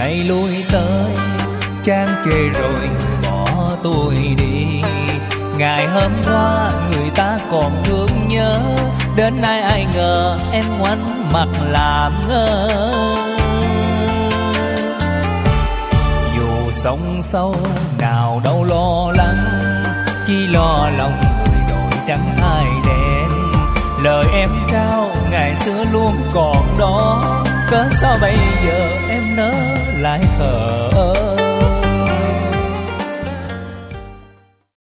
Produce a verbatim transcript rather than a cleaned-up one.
ngày lui tới, chán chê rồi bỏ tôi đi. Ngày hôm qua người ta còn thương nhớ, đến nay ai ngờ em ngoảnh mặt làm ngơ. Dù sông sâu nào đâu lo lắng, chỉ lo lòng người đổi trắng ai đen. Lời em trao ngày xưa luôn còn đó, cớ sao bây giờ em nỡ lại thở ơ.